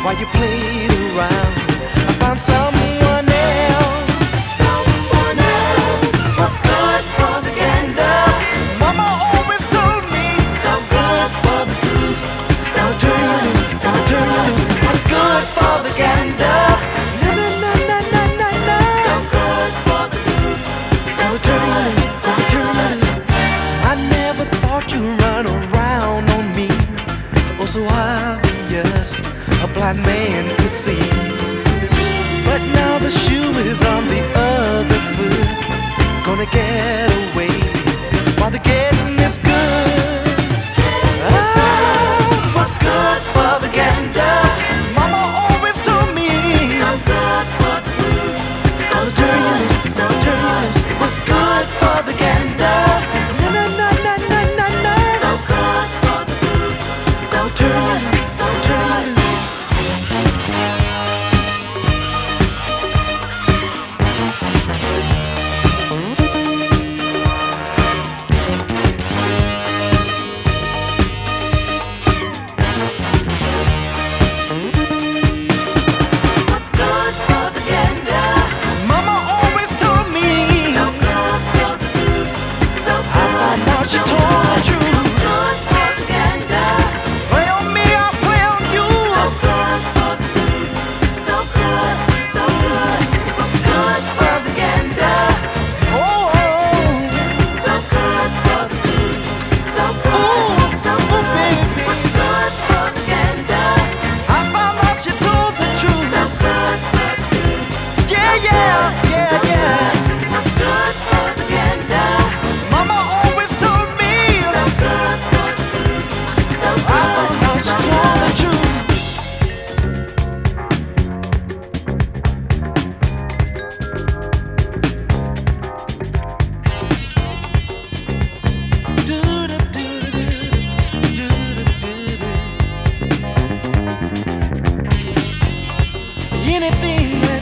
while you played around. I found someone else. Someone else was good for the gander. Mama always told me, So good for the goose. So turn loose, so turn loose. Was good for the gander. na na na na na na na. So good for the goose. So turn loose, so turn loose. I never thought you'd run around on me. Oh, so obvious, a blind man could see. But now the shoe is on the other foot. Gonna get away while the getting is good. Ah, Was good for the gander. Mama always told me. So good for the goose. So turn loose, so turn loose. Was good for the gander. Na na na na na na na. So good for the goose. So turn loose, so turn loose. What's good for the gander? Mama always told me. So good for the goose. So good. Now she told the truth. Good for the gander. Play on me, I'll play on you. So good for the goose. So good, so good. What's good for the gander? Oh, So good for the goose. So good, so good. What's good for the gander? I found out you told the truth. So good for the goose. Yeah, yeah, So yeah, yeah. good. What's good for the gander? Mama always told me. So good for the goose. So I found good, out so you told the good. truth. Anything